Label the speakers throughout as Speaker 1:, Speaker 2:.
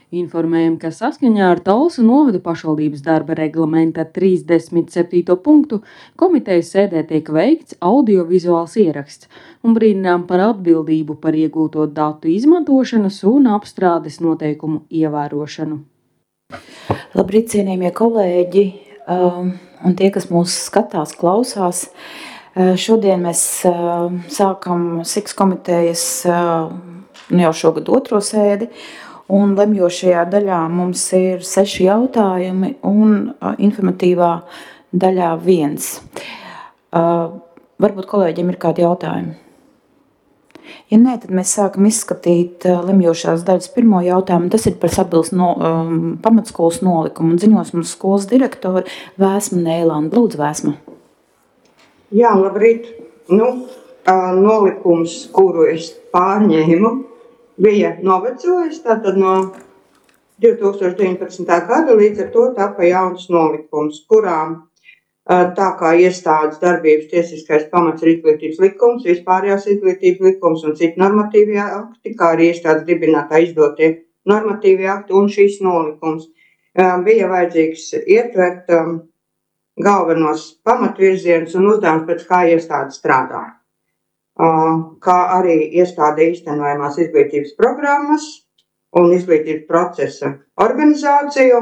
Speaker 1: Informējam, ka saskaņā ar Talsu novada pašvaldības darba reglamenta 37. punktu komitejas sēdē tiek veikts audiovizuāls ieraksts un brīdinām par atbildību par iegūto datu izmantošanas un apstrādes noteikumu ievērošanu.
Speaker 2: Labrīt, cienījamie kolēģi un tie, kas mūs skatās, klausās. Šodien mēs sākam SIX komitejas jau šogad otro sēdi, un lemjošajā daļā mums ir 6 jautājumi un informatīvā daļā 1. Varbūt kolēģiem ir kādi jautājumi? Ja nē, tad mēs sākam izskatīt lemjošās daļas pirmo jautājumu. Tas ir par Sabilas pamatskolas nolikumu. Un ziņos mums skolas direktori Vēsma Nēlanda. Lūdzu, Vēsma.
Speaker 3: Jā, labrīt. Nolikums, kuru es pārņēmu, bija novecojis. Tātad no 2019. gada līdz ar to tapa jauns nolikums, kurām tā kā iestādes darbības tiesiskais pamats ir izglītības likums, vispārējās izglītības likums un citi normatīvie akti, kā arī iestādes dibinātā izdotie normatīvie akti un šīs nolikums. Bija vajadzīgs ietvert galvenos pamatvirzienus un uzdevums, pēc kā iestāde strādā. Kā arī iestāde īstenojamās izglītības programmas un izglītības procesa organizāciju,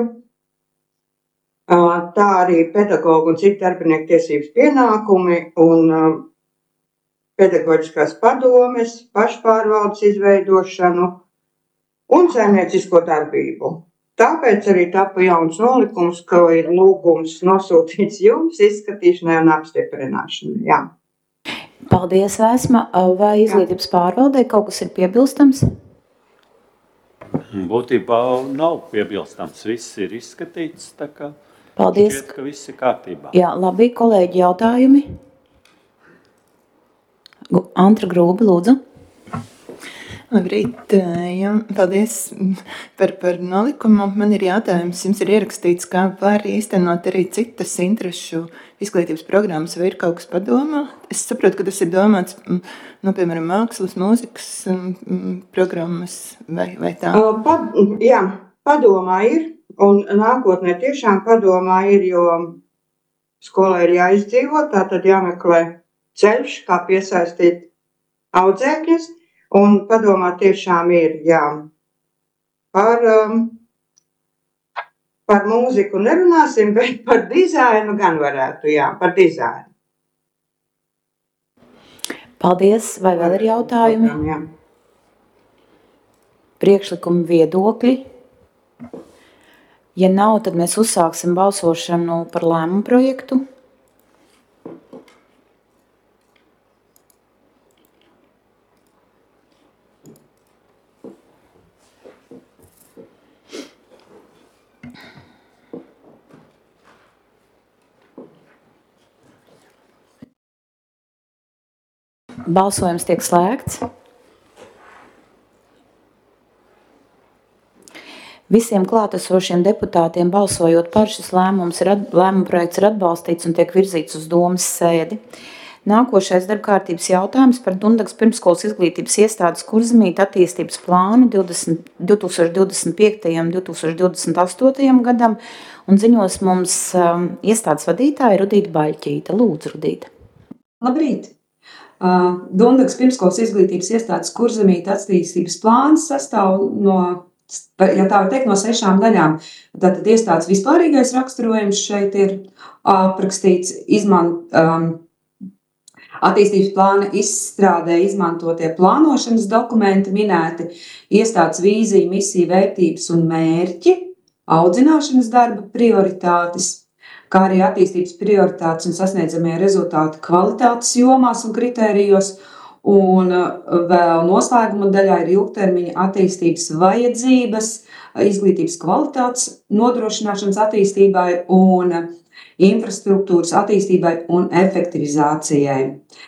Speaker 3: tā arī pedagogu un citu darbinieku tiesības pienākumi un pedagoģiskās padomes, pašpārvaldes izveidošanu un saimniecisko darbību. Tāpēc arī tapa jauns nolikums, ka ir lūgums nosūtīts jums izskatīšanai un apstiprināšanai. Jā.
Speaker 2: Paldies, Vēsma. Vai izglītības pārvaldē kaut kas ir piebilstams?
Speaker 4: Būtībā nav piebilstams. Viss ir izskatīts, tā kā
Speaker 2: paldies.
Speaker 4: Šķiet, ka viss ir kārtībā.
Speaker 2: Jā, labi, kolēģi, jautājumi? Antra Grūbe, lūdzu.
Speaker 5: Labrīt, jā, paldies par nolikumu. Man ir jautājums, jums ir ierakstīts, kā var īstenot arī citas interešu izglītības programmas, vai ir kaut kas padomā? Es saprotu, ka tas ir domāts, piemēram, mākslas, mūzikas programmas vai tā?
Speaker 3: Jā, padomā ir. Un nākotnē tiešām padomā ir, jo skolai ir jāizdzīvo, tātad jāmeklē ceļš, kā piesaistīt audzēkņus, un padomā tiešām ir, jā, par mūziku nerunāsim, bet par dizainu gan varētu, jā, par dizainu.
Speaker 2: Paldies, vai vēl ir jautājumi?
Speaker 3: Jā.
Speaker 2: Priekšlikumi, viedokļi? Ja nav, tad mēs uzsāksim balsošanu par lēmumu projektu. Balsojums tiek slēgts. Visiem klātesošiem deputātiem balsojot par šis lēmuma projekts ir atbalstīts un tiek virzīts uz domas sēdi. Nākošais darbkārtības jautājums par Dundagas pirmsskolas izglītības iestādes Kurzemītes attīstības plānu 2025. un 2028. gadam, un ziņos mums iestādes vadītāja Rudīta Baļķīte. Lūdzu, Rudīta.
Speaker 6: Labrīt! Dundagas pirmsskolas izglītības iestādes Kurzemītes attīstības plāns sastāv no, ja tā var teikt, no 6 daļām. Tātad iestādes vispārīgais raksturojums šeit ir aprakstīts, attīstības plāna izstrādē izmantotie plānošanas dokumenti minēti, iestādes vīzija, misija, vērtības un mērķi, audzināšanas darba prioritātes, kā arī attīstības prioritātes un sasniedzamie rezultāti kvalitātes jomās un kritērijos. Un vēl noslēguma daļā ir ilgtermiņa attīstības vajadzības, izglītības kvalitātes nodrošināšanas attīstībai un infrastruktūras attīstībai un efektivizācijai.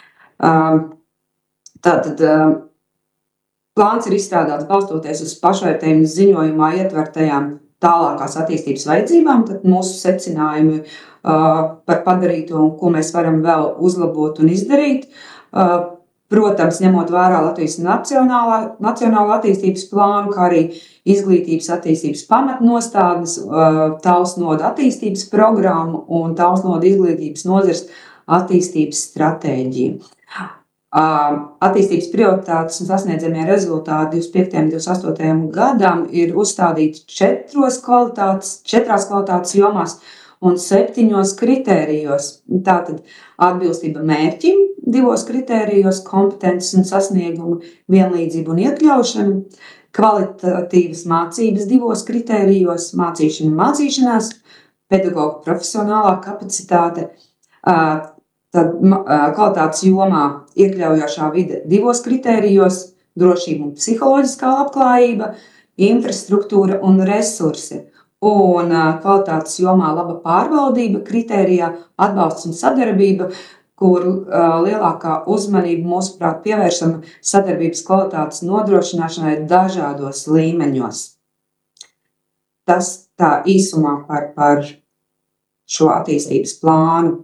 Speaker 6: Tātad plāns ir izstrādāts balstoties uz pašvērtējumu ziņojumā ietvertajām tālākās attīstības vajadzībām, tad mūsu secinājumi par padarīto un ko mēs varam vēl uzlabot un izdarīt. Protams, ņemot vērā Latvijas nacionālo attīstības plānu, kā arī izglītības attīstības pamatnostādnes, Talsnoda attīstības programmu un Talsnoda izglītības nozares attīstības stratēģiju. Attīstības prioritātes un sasniedzamie rezultāti 25. un 28. gadam ir uzstādīti 4 kvalitātes jomās un 7 kritērijos. Tātad atbilstība mērķim 2 kritērijos, kompetences un sasniegumu, vienlīdzību un iekļaušanu, kvalitatīvas mācības 2 kritērijos, mācīšana un mācīšanās, pedagoga profesionālā kapacitāte, tad kvalitātes jomā iekļaujošā vide 2 kritērijos, drošība un psiholoģiskā labklājība, infrastruktūra un resursi. Un kvalitātes jomā laba pārvaldība kritērijā, atbalsts un sadarbība, kur lielākā uzmanība mūsuprāt pievēršama sadarbības kvalitātes nodrošināšanai dažādos līmeņos. Tas tā īsumā par šo attīstības plānu.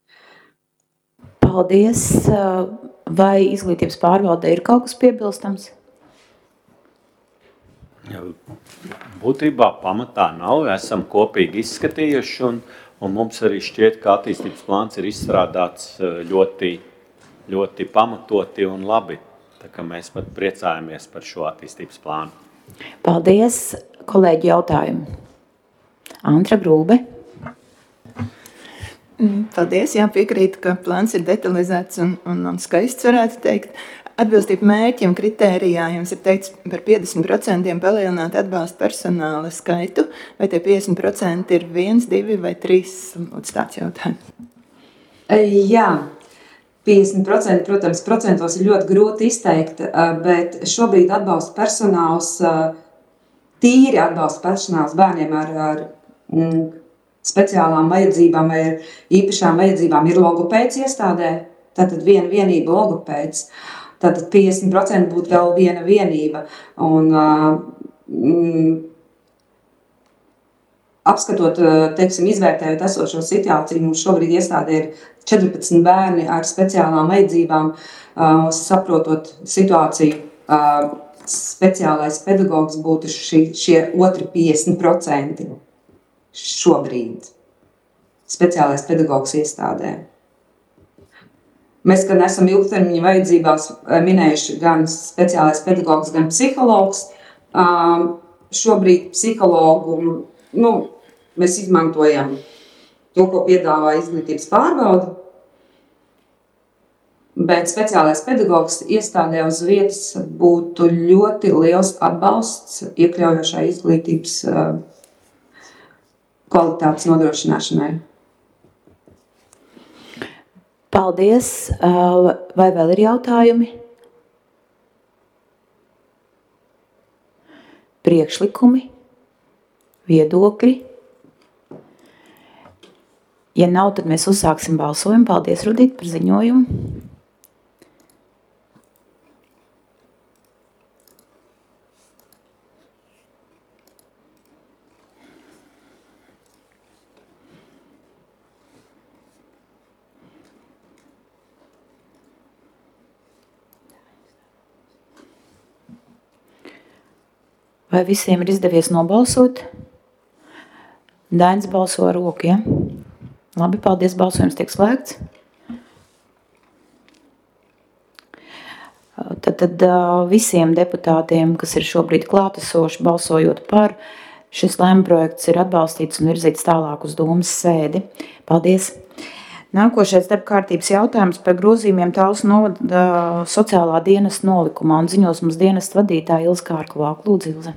Speaker 2: Paldies! Vai izglītības pārvaldē ir kaut kas piebilstams?
Speaker 4: Būtībā pamatā nav, esam kopīgi izskatījuši un mums arī šķiet, ka attīstības plāns ir izstrādāts ļoti pamatoti un labi. Tā kā mēs pat priecājamies par šo attīstības plānu.
Speaker 2: Paldies! Kolēģi jautājumi. Antra Grūbe.
Speaker 5: Paldies, jā, piekrītu, ka plāns ir detalizēts un skaists, varētu teikt. Atbilstība mērķiem kritērijā jums ir teikts par 50% palielināt atbalsta personāla skaitu, vai tie 50% ir 1, 2 vai 3? Lūdzu, tāds jautājums.
Speaker 6: Jā, 50%, protams, procentos ir ļoti grūti izteikt, bet šobrīd atbalsta personāls, tīri atbalsta personāls bērniem ar speciālām vajadzībām vai īpašām vajadzībām ir logopēds iestādē, tātad viena vienība logopēds. Tātad 50% būtu vēl viena vienība. Un apskatot, teiksim, izvērtējot esošo situāciju, mums šobrīd iestādē ir 14 bērni ar speciālām vajadzībām, saprotot situāciju, speciālais pedagogs būtu šie otri 50%. Šobrīd speciālais pedagogs iestādē. Mēs, kad esam ilgtermiņa vajadzībās minējuši gan speciālais pedagogs, gan psihologs, šobrīd psihologu, mēs izmantojam to, ko piedāvā izglītības pārbaude, bet speciālais pedagogs iestādē uz vietas būtu ļoti liels atbalsts iekļaujošai izglītības kvalitātes nodrošināšanai.
Speaker 2: Paldies! Vai vēl ir jautājumi? Priekšlikumi? Viedokļi? Ja nav, tad mēs uzsāksim balsojumu. Paldies, Rudīt, par ziņojumu. Vai visiem ir izdevies nobalsot? Dainis balso ar roku, ja? Labi, paldies, balsojums tiek slēgts. Tad visiem deputātiem, kas ir šobrīd klātesoši, balsojot par, šis lēmumprojekts ir atbalstīts un virzīts tālāk uz Dūmas sēdi. Paldies! Nākošais darbkārtības jautājums par grozījumiem Talsnovada sociālā dienesta nolikumā un ziņos mums dienesta vadītāja Ilze Kārklavāka. Lūdzu, Ilze.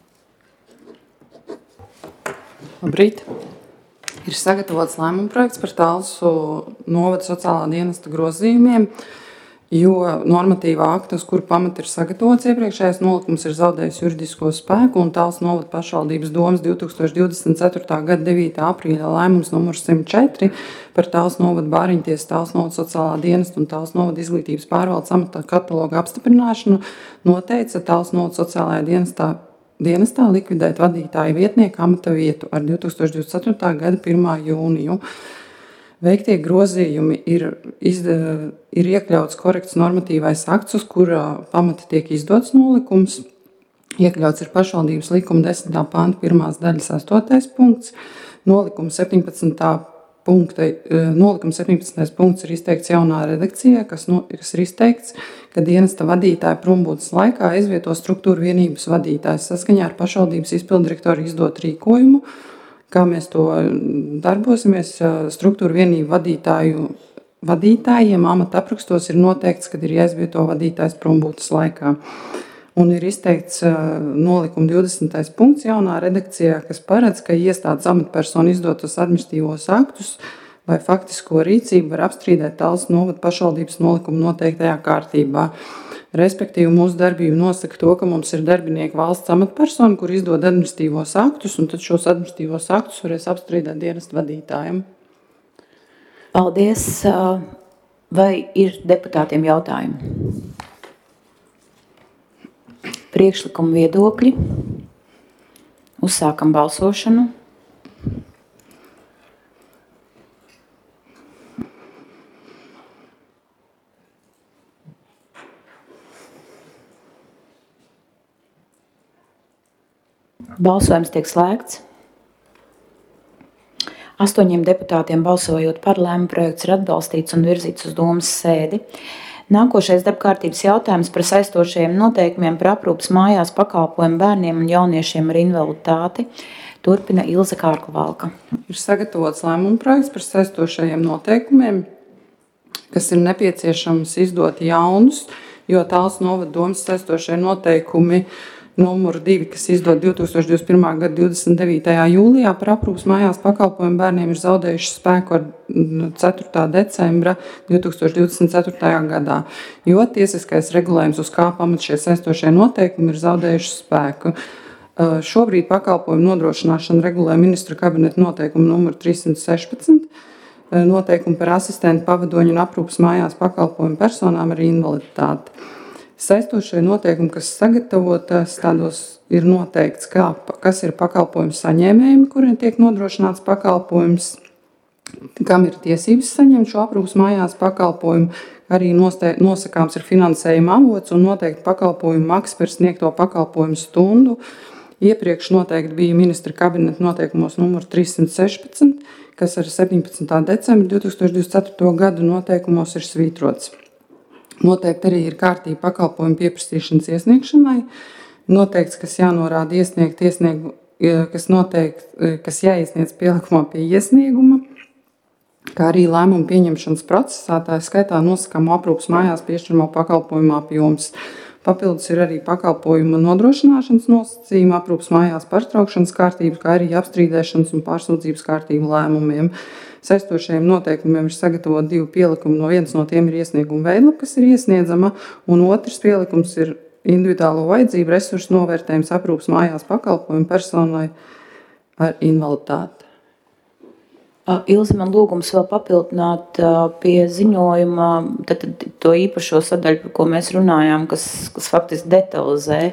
Speaker 7: Labrīt! Ir sagatavots lēmumprojekts par Talsnovada sociālā dienesta grozījumiem, jo normatīvā akta, uz kuru pamata ir sagatavots iepriekšējais nolikums, ir zaudējis juridisko spēku, un Talsnovada pašvaldības domes 2024. gada 9. aprīļa lēmums numurs 104 par Talsnovada bāriņtiesas, Talsnovada sociālā dienesta un Talsnovada izglītības pārvaldes amata kataloga apstiprināšanu noteica Talsnovada sociālajā dienestā likvidēt vadītāja vietnieku amata vietu ar 2024. gada 1. jūniju. Veiktie grozījumi ir iekļauts korekts normatīvais akts, uz kura pamata tiek izdots nolikums. Iekļauts ir pašvaldības likuma 10. panta 1. daļas 8. punkts. Nolikuma 17. punkts ir izteikts jaunā redakcijā, kas ir izteikts, ka dienesta vadītāja prombūtnes laikā aizvieto struktūru vienības vadītājs saskaņā ar pašvaldības izpilddirektoru izdot rīkojumu. Kā mēs to darbosimies, struktūru vienību vadītājiem amata aprakstos ir noteikts, kad ir jāizvieto vadītājs prombūtnes laikā. Un ir izteikts nolikuma 20. punkts jaunā redakcijā, kas paredz, ka iestādes amatpersonu izdotos administratīvos aktus vai faktisko rīcību var apstrīdēt Tallas novada pašvaldības nolikuma noteiktajā kārtībā. Respektīvi, mūsu darbība nosaka to, ka mums ir darbinieki valsts amatpersoni, kur izdod administratīvos aktus, un tad šos administratīvos aktus varēs apstrīdēt dienesta vadītājiem.
Speaker 2: Paldies. Vai ir deputātiem jautājumi? Priekšlikuma viedokļi. Uzsākam balsošanu. Balsojums tiek slēgts. 8 deputātiem balsojot par lēmumu projekts ir atbalstīts un virzīts uz domas sēdi. Nākošais darbkārtības jautājums par saistošajiem noteikumiem par aprūpes mājās pakalpojumu bērniem un jauniešiem ar invaliditāti. Turpina Ilze Kārkla-Valka.
Speaker 7: Ir sagatavots lēmuma projekts par saistošajiem noteikumiem, kas ir nepieciešams izdot jaunus, jo Tallas novada domas saistošie noteikumi numur 2, kas izdod 2021. gada 29. jūlijā par aprūpes mājās pakalpojumu bērniem, ir zaudējuši spēku ar 4. decembra 2024. gadā, jo tiesiskais regulējums, uz kā pamat šie saistošie noteikumi, ir zaudējuši spēku. Šobrīd pakalpojumu nodrošināšanu regulē ministra kabineta noteikumu numur 316, noteikumu par asistentu, pavadoņu un aprūpes mājās pakalpojumu personām ar invaliditāti. Saistošie noteikumi, kas sagatavotas, tādos ir noteikts, kas ir pakalpojumu saņēmējiem, kuriem tiek nodrošināts pakalpojums, kam ir tiesības saņemt šo aprūpes mājās pakalpojumu, arī nosakāms ir finansējuma avots un noteikti pakalpojumu maksa par sniegto pakalpojumu stundu. Iepriekš noteikti bija ministra kabineta noteikumos numur 316, kas ar 17. decembra 2024. gadu noteikumos ir svītrots. Noteikti arī ir kārtība pakalpojumu pieprasīšanas iesniegšanai. Noteikts, kas jānorāda kas jāiesniedz pielikumā pie iesnieguma, kā arī lēmumu pieņemšanas procesā, tā skaitā nosakāmo aprūpes mājās piešķiramo pakalpojumu apjoms. Papildus ir arī pakalpojumu nodrošināšanas nosacījumi, aprūpes mājās pārtraukšanas kārtības, kā arī apstrīdēšanas un pārsūdzības kārtību lēmumiem. Saistošajiem noteikumiem ir sagatavot 2 pielikumi, viens no tiem ir iesnieguma veidlapa, kas ir iesniedzama, un otrs pielikums ir individuālo vajadzību resursu novērtējums aprūpes mājās pakalpojumu personai ar invaliditāti.
Speaker 2: Ilze, man lūgums vēl papildināt pie ziņojuma to īpašo sadaļu, par ko mēs runājām, kas faktiski detalizē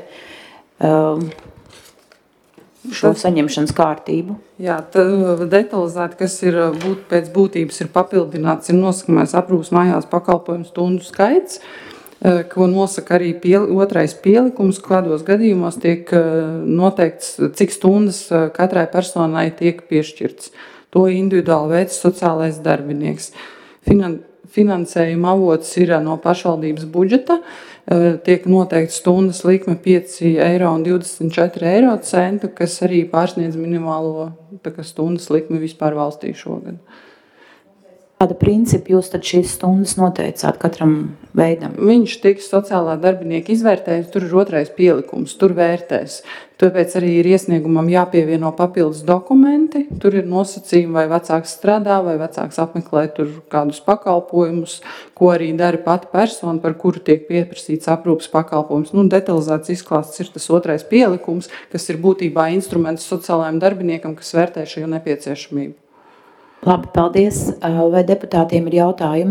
Speaker 2: šo saņemšanas kārtību.
Speaker 7: Jā, detalizēti, kas ir pēc būtības ir papildināts, ir nosakamais aprūpes mājās pakalpojumu stundu skaits, ko nosaka arī otrais pielikums, kādos gadījumos tiek noteikts, cik stundas katrai personai tiek piešķirts. To individuāli veids sociālais darbinieks. Finansējuma avots ir no pašvaldības budžeta, tiek noteikti stundas likme 5,24 eiro, kas arī pārsniedz minimālo stundas likmi vispār valstī šogad.
Speaker 2: Kāda principa jūs tad šīs stundas noteicāt katram veidam?
Speaker 7: Viņš tiks sociālā darbinieka izvērtējums, tur ir otrais pielikums, tur vērtēs. Tāpēc arī ir iesniegumam jāpievieno papildus dokumenti, tur ir nosacījumi, vai vecāks strādā, vai vecāks apmeklē tur kādus pakalpojumus, ko arī dara pati persona, par kuru tiek pieprasīts aprūpes pakalpojums. Detalizēts izklāsts ir tas otrais pielikums, kas ir būtībā instruments sociālajiem darbiniekam, kas vērtē šo nepieciešamību.
Speaker 2: Labi, paldies. Vai deputātiem ir jautājumi?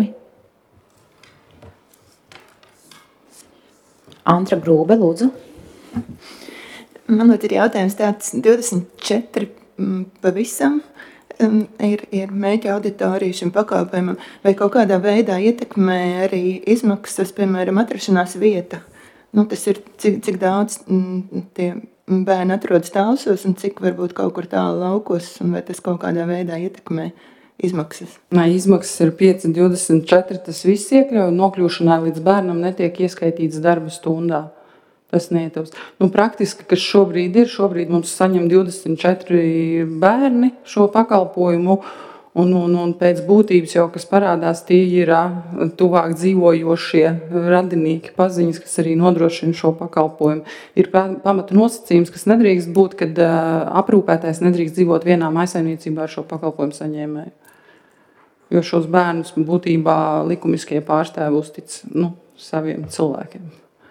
Speaker 2: Antra Grūbe, lūdzu.
Speaker 5: Man ir jautājums tāds 24 pavisam ir mēģi auditorija šim pakalpojumam, vai kaut kādā veidā ietekmē arī izmaksas, piemēram, atrašanās vieta tas ir cik daudz tie bērni atrodas Talsos un cik varbūt kaut kur tālu laukos, un vai tas kaut kādā veidā ietekmē izmaksas?
Speaker 7: Izmaksas ir 5,24. Tas viss iekļauj, nokļūšanai līdz bērnam netiek ieskaitīts darba stundā. Tas neietilpst. Praktiski, kas šobrīd mums saņem 24 bērni šo pakalpojumu, un pēc būtības jau, kas parādās, tie ir tuvāk dzīvojošie radinieki, paziņas, kas arī nodrošina šo pakalpojumu. Ir pamata nosacījums, kas nedrīkst būt, kad aprūpētājs nedrīkst dzīvot vienā mājsaimniecībā ar šo pakalpojumu saņēmēju. Jo šos bērnus būtībā likumiskie pārstāvi uztic saviem cilvēkiem.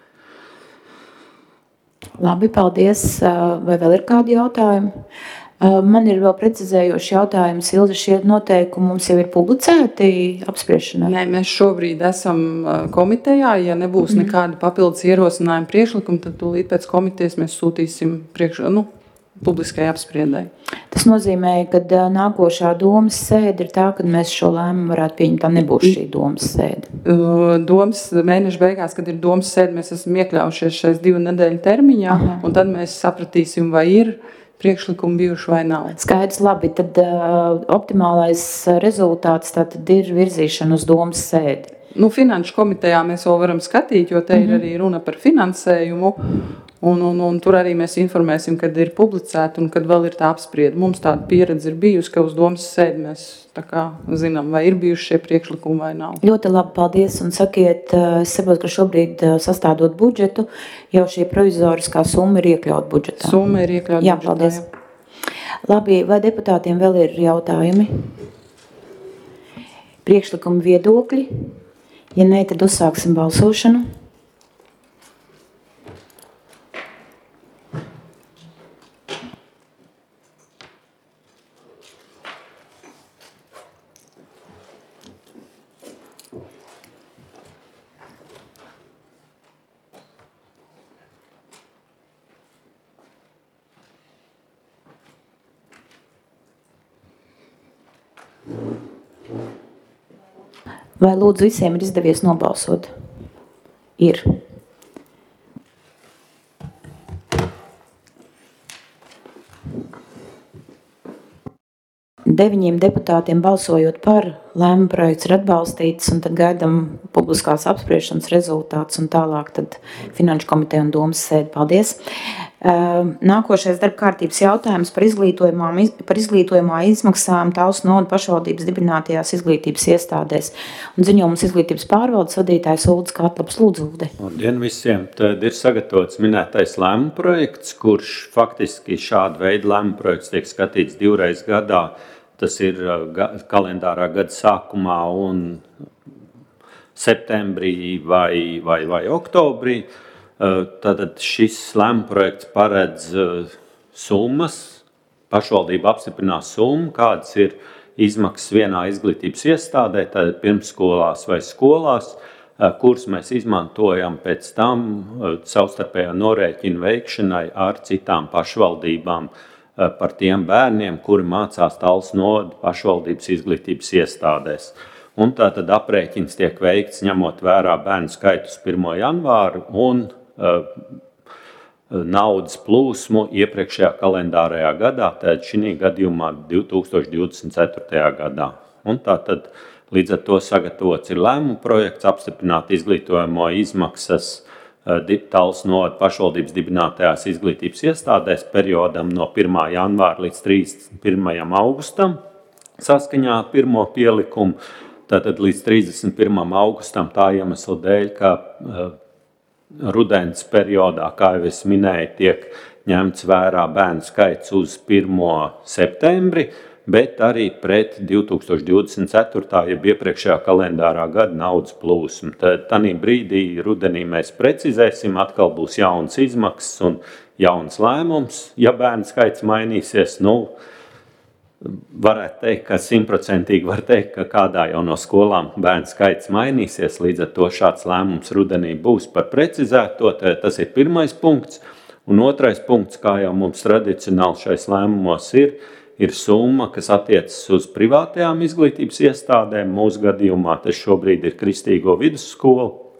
Speaker 2: Labi, paldies. Vai vēl ir kādi jautājumi? Man ir vēl precizējoši jautājums. Ilze, šie noteikumi mums jau ir publicēti apspriešanai?
Speaker 7: Nē, mēs šobrīd esam komitejā. Ja nebūs nekāda papildus ierosinājuma priekšlikuma, tad tūlīt pēc komitejas mēs sūtīsim publiskai apspriedai.
Speaker 2: Tas nozīmē, ka nākošā domas sēde ir tā, kad mēs šo lēmumu varētu pieņemt, tā nebūs šī domas sēde.
Speaker 7: Domas mēneša beigās, kad ir domas sēde, mēs esam iekļaujušies šais 2 nedēļu termiņā, un tad mēs sapratīsim, vai ir priekšlikumi bijuši vai nav.
Speaker 2: Skaidrs, labi, tad optimālais rezultāts tātad ir virzīšana uz domas sēdi.
Speaker 7: Finanšu komitejā mēs vēl varam skatīt, jo te ir arī runa par finansējumu, un tur arī mēs informēsim, kad ir publicēta un kad vēl ir tā apsprieda. Mums tāda pieredze ir bijusi, ka uz domas sēdi mēs tā kā zinām, vai ir bijuši šie priekšlikumi vai nav.
Speaker 2: Ļoti labi, paldies, un sakiet, es saprotu, ka šobrīd sastādot budžetu, jau šī provizoriskā summa ir iekļaut budžetā.
Speaker 7: Summa ir iekļaut budžetā.
Speaker 2: Jā, paldies. Labi, vai deputātiem vēl ir jautājumi? Priekšlikumi, viedokļi? Ja nē, tad uzsāksim balsošanu. Vai lūdzu visiem ir izdevies nobalsot? Ir. Deviņiem deputātiem balsojot par, lēmuma projekts ir atbalstīts, un tad gaidām publiskās apspriešanas rezultāts un tālāk tad Finanšu komiteja un domas sēdi. Paldies! Nākošais darba kārtības jautājums par izglītojumā izmaksām Talsu novada pašvaldības dibinātajās izglītības iestādēs. Un ziņo mums izglītības pārvaldes vadītājs Uldis Katlaps. Lūdzu, Uldi.
Speaker 4: Labdien visiem! Tad ir sagatavots minētais lēmuma projekts, kurš faktiski šāda veida lēmuma projekts tiek skatīts 2 reizes gadā. Tas ir kalendārā gada sākumā un septembrī vai oktobrī. Tātad šis lēmuma projekts paredz summas, pašvaldība apstiprinās summu, kādas ir izmaksas vienā izglītības iestādē, tātad pirmsskolās vai skolās, kuras mēs izmantojam pēc tam savstarpējā norēķina veikšanai ar citām pašvaldībām par tiem bērniem, kuri mācās Talsu novada pašvaldības izglītības iestādēs. Un tātad aprēķins tiek veikts ņemot vērā bērnu skaitu uz 1. janvāru un naudas plūsmu iepriekšējā kalendārajā gadā, tātad šī gadījumā 2024. gadā. Un tātad līdz ar to sagatavots ir lēmuma projekts apstiprināt izglītojamo izmaksas Talsu novada pašvaldības dibinātajās izglītības iestādēs periodam no 1. janvāra līdz 31. augustam saskaņā ar 1. pielikumu. Tātad līdz 31. augustam tā iemesla dēļ, ka rudens periodā, kā jau es minēju, tiek ņemts vērā bērnu skaits uz 1. septembri, bet arī pret 2024. jeb iepriekšējā kalendārā gada naudas plūsmu. Tad tādā brīdī rudenī mēs precizēsim, atkal būs jaunas izmaksas un jauns lēmums. Ja bērnu skaits mainīsies, varētu teikt, ka 100% var teikt, ka kādā jau no skolām bērnu skaits mainīsies, līdz ar to šāds lēmums rudenī būs par precizēto. Tas ir pirmais punkts. Un otrais punkts, kā jau mums tradicionāli šais lēmumos ir summa, kas attiecas uz privātajām izglītības iestādēm. Mūsu gadījumā tas šobrīd ir Kristīgo vidusskolu,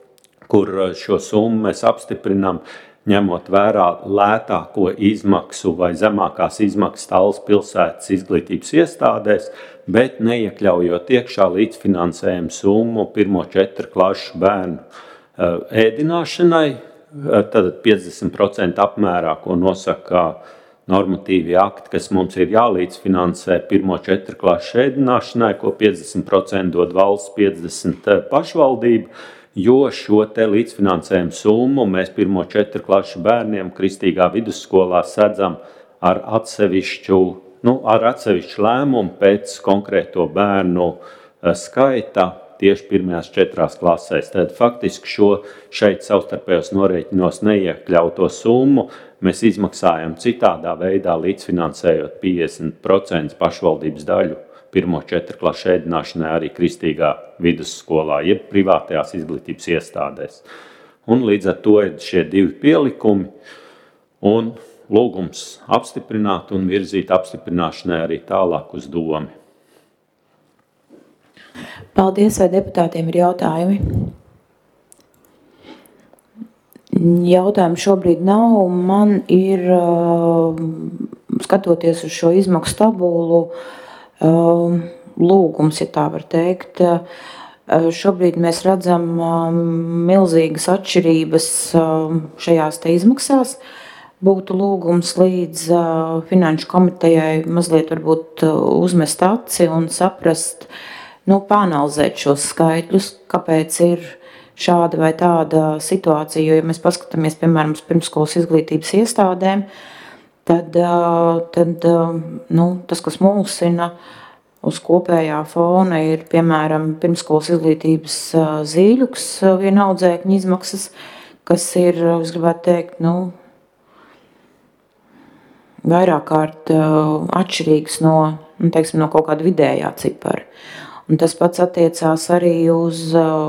Speaker 4: kur šo summu mēs apstiprinām, ņemot vērā lētāko izmaksu vai zemākās izmaksas Tallas pilsētas izglītības iestādēs, bet neiekļaujot iekšā līdzfinansējumu summu 1–4 klašu bērnu ēdināšanai, tad 50% apmērā, ko nosaka normatīvi akti, kas mums ir jālīdzfinansē 1–4 klašu ēdināšanai, ko 50% dod valsts, 50% pašvaldība, jo šo te līdzfinansējumu summu mēs 1–4 klašu bērniem Kristīgā vidusskolā sedzam ar atsevišķu lēmumu pēc konkrēto bērnu skaita tieši 1–4 klasēs. Tad faktiski šeit savstarpējos norēķinos neiekļauto summu mēs izmaksājam citādā veidā, līdzfinansējot 50% pašvaldības daļu 1–4 klašu ēdināšanai arī Kristīgā vidusskolā, jeb privātajās izglītības iestādēs. Un līdz ar to ir šie 2 pielikumi un lūgums apstiprināt un virzīt apstiprināšanai arī tālāk uz domi.
Speaker 2: Paldies, vai deputātiem ir jautājumi? Jautājumu šobrīd nav. Man ir, skatoties uz šo izmaksu tabulu, lūgums, ja tā var teikt. Šobrīd mēs redzam milzīgas atšķirības šajās te izmaksās. Būtu lūgums līdz Finanšu komitejai mazliet varbūt uzmest aci un saprast, pāanalizēt šos skaitļus, kāpēc ir šāda vai tāda situācija, jo, ja mēs paskatāmies, piemēram, uz pirmsskolas izglītības iestādēm, tad tas, kas mulsina uz kopējā fona, ir, piemēram, pirmsskolas izglītības zīļuks vienaudzēkņu izmaksas, kas ir, es gribētu teikt, vairāk kārt atšķirīgs no kaut kāda vidējā cipara. Un tas pats attiecās arī uz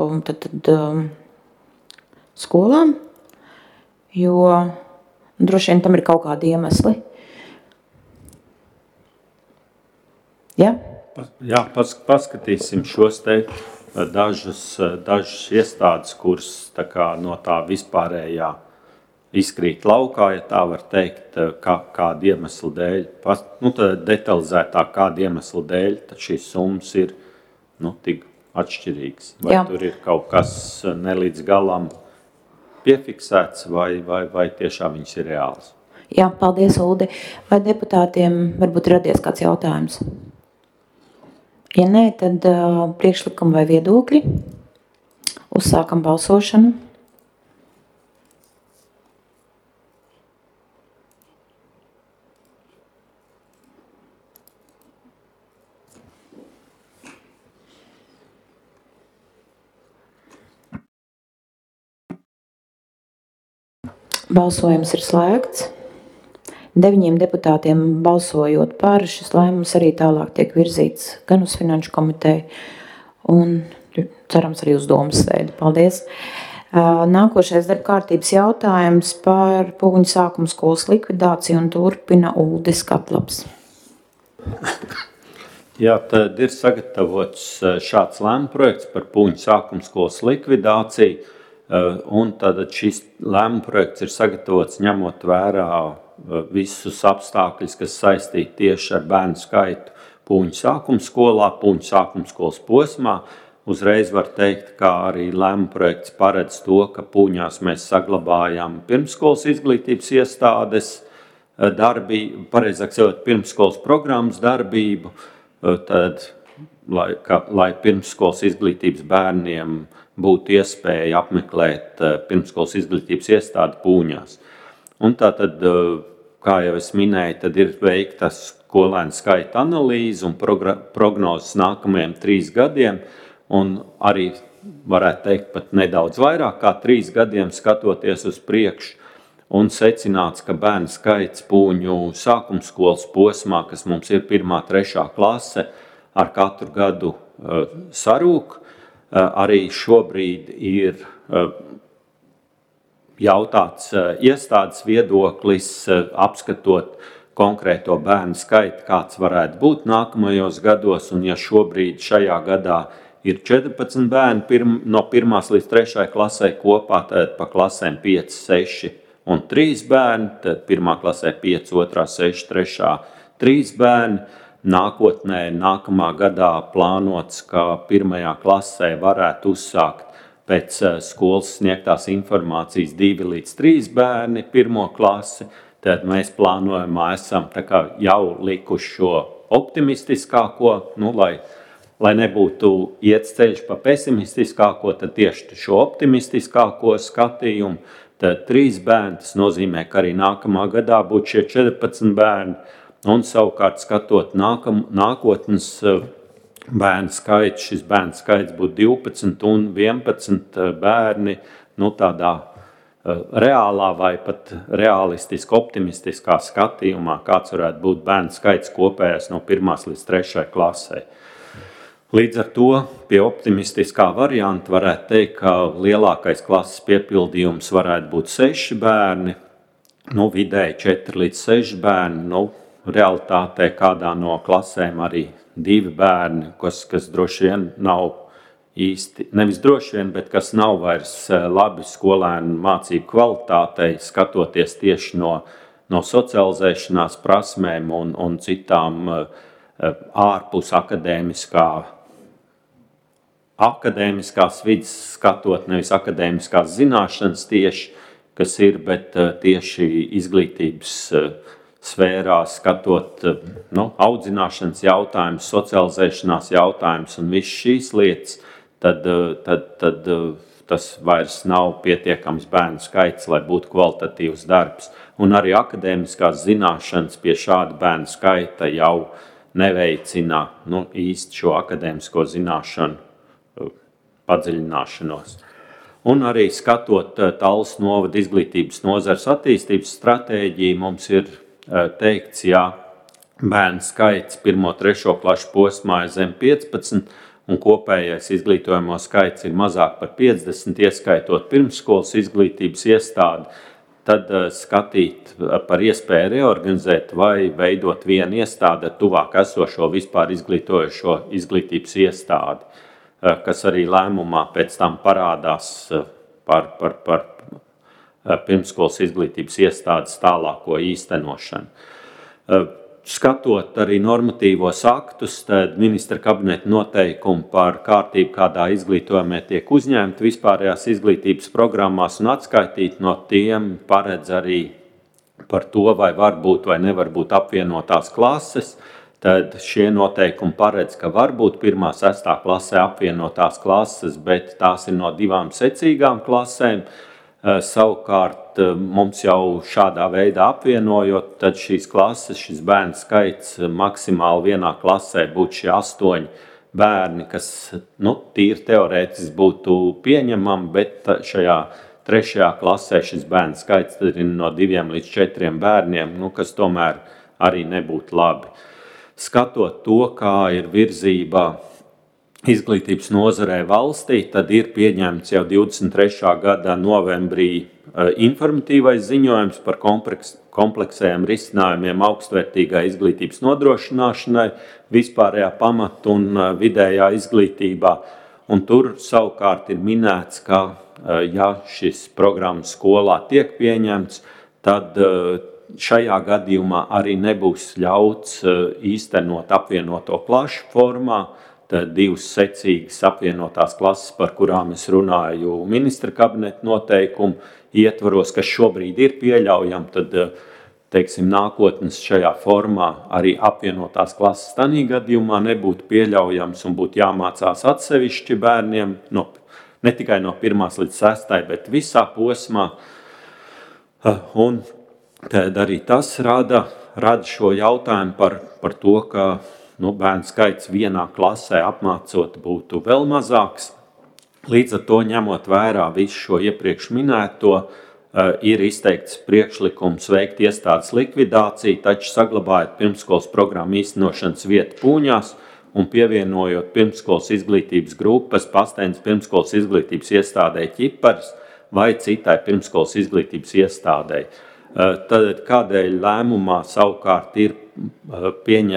Speaker 2: skolām, jo droši vien tam ir kaut kādi iemesli. Ja?
Speaker 4: Jā, paskatīsim šos te dažas iestādes, kuras no tā vispārējā izkrīt laukā, ja tā var teikt, kāda iemesla dēļ, detalizētāk kāda iemesla dēļ, tad šīs summas ir tik atšķirīgs. Vai tur ir kaut kas nelīdz galam piefiksēts, vai tiešām viņas ir reāls?
Speaker 2: Jā, paldies, Uldi. Vai deputātiem varbūt radies kāds jautājums? Ja nē, tad priekšlikumi vai viedokļi. Uzsākam balsošanu. Balsojums ir slēgts. 9 deputātiem balsojot par, šis lēmums arī tālāk tiek virzīts gan uz Finanšu komiteju un cerams arī uz domas sēdi. Paldies. Nākošais darba kārtības jautājums par Pūņu sākuma skolas likvidāciju un turpina Uldis Katlaps.
Speaker 4: Jā, tad ir sagatavots šāds lēmuma projekts par Pūņu sākuma skolas likvidāciju. Un tad šis lēmuma projekts ir sagatavots ņemot vērā visus apstākļus, kas saistīti tieši ar bērnu skaitu Pūņu sākuma skolā, Pūņu sākuma skolas posmā. Uzreiz var teikt, ka arī lēmuma projekts paredz to, ka Pūņās mēs saglabājam pirmsskolas izglītības iestādes darbību, pareizāk sakot, pirmsskolas programmas darbību, tad, lai pirmsskolas izglītības bērniem būtu iespēja apmeklēt pirmsskolas izglītības iestādi Pūņās. Un tātad, kā jau es minēju, tad ir veikta skolēnu skaita analīze un prognozes nākamajiem 3 gadiem, un arī varētu teikt pat nedaudz vairāk kā 3 gadiem skatoties uz priekšu, un secināts, ka bērnu skaits Pūņu sākuma skolas posmā, kas mums ir 1.–3. klase, ar katru gadu sarūk. Arī šobrīd ir jautāts iestādes viedoklis, apskatot konkrēto bērnu skaitu, kāds varētu būt nākamajos gados, un ja šobrīd šajā gadā ir 14 bērni no 1. līdz 3. klasē kopā, tad pa klasēm 5, 6 un 3 bērni, tad 1. klasē 5, 2, 6, 3, 3 bērni. Nākamā gadā plānots, ka 1. klasē varētu uzsākt pēc skolas sniegtās informācijas 2 līdz 3 bērni 1. klasi. Tad mēs plānojumā esam jau likuši šo optimistiskāko, lai nebūtu iet ceļš pa pesimistiskāko, tad tieši šo optimistiskāko skatījumu. Tad 3 bērni, tas nozīmē, ka arī nākamā gadā būtu šie 14 bērni. Un savukārt skatot nākotnes bērnu skaits, šis bērnu skaits būtu 12 un 11 bērni, tādā reālā vai pat realistiski optimistiskā skatījumā, kāds varētu būt bērnu skaits kopējais no 1. līdz 3. klasē. Līdz ar to pie optimistiskā varianta varētu teikt, ka lielākais klases piepildījums varētu būt 6 bērni, vidēji 4 līdz 6 bērni, realitātē kādā no klasēm arī 2 bērni, kas droši vien nav īsti, nevis droši vien, bet kas nav vairs labi skolēnu mācību kvalitātei, skatoties tieši no socializēšanās prasmēm un citām ārpus akadēmiskās vidas skatot, nevis akadēmiskās zināšanas tieši, kas ir, bet tieši izglītības sfērā skatot audzināšanas jautājumus, socializēšanās jautājumus un visas šīs lietas, tad tas vairs nav pietiekams bērnu skaits, lai būtu kvalitatīvs darbs. Un arī akadēmiskās zināšanas pie šāda bērnu skaita jau neveicina īsti šo akadēmisko zināšanu padziļināšanos. Un arī skatot Tallas novada izglītības nozares attīstības stratēģiju, mums ir teikts, ja bērnu skaits 1.–3. klašu posmā ir zem 15 un kopējais izglītojamo skaits ir mazāk par 50, ieskaitot pirmsskolas izglītības iestādi, tad skatīt par iespēju reorganizēt vai veidot vienu iestādi ar tuvāk esošo vispār izglītojošo izglītības iestādi, kas arī lēmumā pēc tam parādās par pirmsskolas izglītības iestādes tālāko īstenošanu. Skatot arī normatīvos aktus, tad ministra kabineta noteikumi par kārtību, kādā izglītojumā tiek uzņemti vispārējās izglītības programmās un atskaitīt no tiem paredz arī par to, vai var būt vai nevar būt apvienotās klases. Tad šie noteikumi paredz, ka var būt 1. 6. klasē apvienotās klases, bet tās ir no 2 secīgām klasēm. Savukārt mums jau šādā veidā apvienojot, tad šīs klases, šis bērnu skaits maksimāli vienā klasē būtu šie 8 bērni, kas tīri teorētiski būtu pieņemami, bet šajā 3. klasē šis bērnu skaits tad ir no 2 līdz 4 bērniem, kas tomēr arī nebūtu labi. Skatot to, kā ir virzība izglītības nozarē valstī, tad ir pieņemts jau 23. gada novembrī informatīvais ziņojums par kompleksējiem risinājumiem augstvērtīgai izglītības nodrošināšanai, vispārējā pamata un vidējā izglītībā. Un tur savukārt ir minēts, ka ja šis programmas skolā tiek pieņemts, tad šajā gadījumā arī nebūs ļauts īstenot apvienoto klašu formā. Tad 2 secīgas apvienotās klases, par kurām es runāju ministra kabineta noteikumu ietvaros, kas šobrīd ir pieļaujami, tad, teiksim, nākotnes šajā formā arī apvienotās klases tanī gadījumā nebūtu pieļaujams un būtu jāmācās atsevišķi bērniem, ne tikai no 1. līdz 6, bet visā posmā. Un tad arī tas rada šo jautājumu par to, ka bērnu skaits vienā klasē apmācot būtu vēl mazāks. Līdz ar to, ņemot vērā visu šo iepriekš minēto, ir izteikts priekšlikums veikt iestādes likvidāciju, taču saglabājot pirmsskolas programmu īstenošanas vietu Pūņās un pievienojot pirmsskolas izglītības grupas Pastainas pirmsskolas izglītības iestādē Ķipars vai citai pirmsskolas izglītības iestādē. Tad kādēļ lēmumā savukārt ir